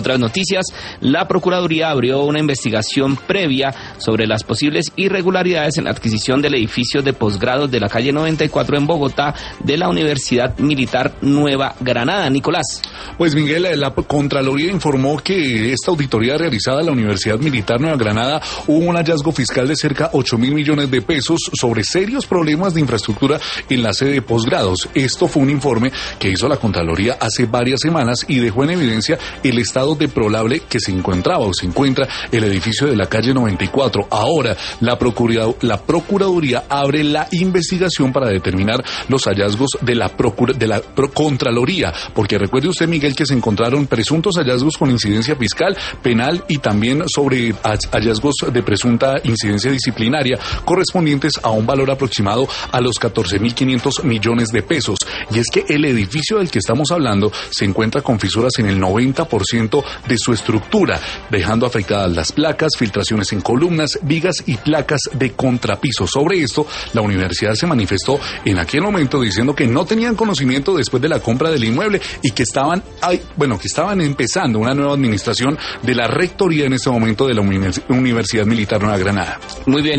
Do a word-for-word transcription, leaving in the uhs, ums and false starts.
Otras noticias, la Procuraduría abrió una investigación previa sobre las posibles irregularidades en la adquisición del edificio de posgrados de la calle noventa y cuatro en Bogotá de la Universidad Militar Nueva Granada. Nicolás. Pues Miguel, la Contraloría informó que esta auditoría realizada en la Universidad Militar Nueva Granada hubo un hallazgo fiscal de cerca ocho mil millones de pesos sobre serios problemas de infraestructura en la sede de posgrados. Esto fue un informe que hizo la Contraloría hace varias semanas y dejó en evidencia el estado deplorable que se encontraba o se encuentra el edificio de la calle noventa y cuatro. Ahora, la, Procura, la Procuraduría abre la investigación para determinar los hallazgos de la, Procura, de la Pro Contraloría, porque recuerde usted, Miguel, que se encontraron presuntos hallazgos con incidencia fiscal, penal y también sobre hallazgos de presunta incidencia disciplinaria correspondientes a un valor aproximado a los catorce mil quinientos millones de pesos. Y es que el edificio del que estamos hablando se encuentra con fisuras en el noventa por ciento de su estructura, dejando afectadas las placas, filtraciones en columnas, vigas y placas de contrapiso. Sobre esto, la universidad se manifestó en aquel momento diciendo que no tenían conocimiento después de la compra del inmueble y que estaban, bueno, que estaban empezando una nueva administración de la rectoría en este momento de la Universidad Militar Nueva Granada. Muy bien.